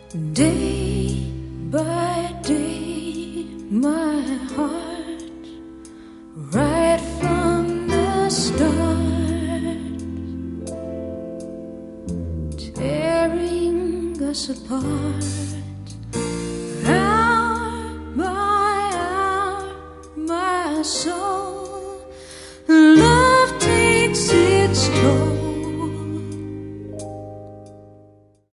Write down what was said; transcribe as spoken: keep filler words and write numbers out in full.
Day by day, my heart, right from the start, tearing us apart, hour by hour, my soul